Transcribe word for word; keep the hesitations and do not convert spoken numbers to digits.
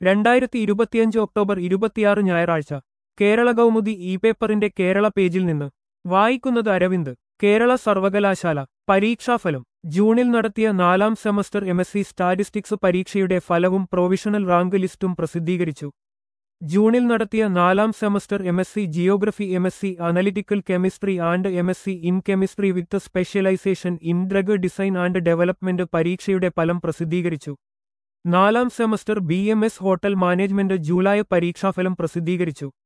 രണ്ടായിരത്തി ഇരുപത്തിയഞ്ച് ഒക്ടോബർ ഇരുപത്തിയാറ് ഞായറാഴ്ച കേരള കൗമുദി ഇ പേപ്പറിന്റെ കേരള പേജിൽ നിന്ന് വായിക്കുന്നത് അരവിന്ദ്. കേരള സർവകലാശാല പരീക്ഷാഫലം. ജൂണിൽ നടത്തിയ നാലാം semester M S C statistics പരീക്ഷയുടെ ഫലവും പ്രൊവിഷണൽ റാങ്ക് ലിസ്റ്റും പ്രസിദ്ധീകരിച്ചു. ജൂണിൽ നടത്തിയ നാലാം semester M S C geography, M S C analytical chemistry and M S C in chemistry with specialisation in drug design and development പരീക്ഷയുടെ ഫലം പ്രസിദ്ധീകരിച്ചു. നാലാം semester B M S hotel management July പരീക്ഷാഫലം പ്രസിദ്ധീകരിച്ചു.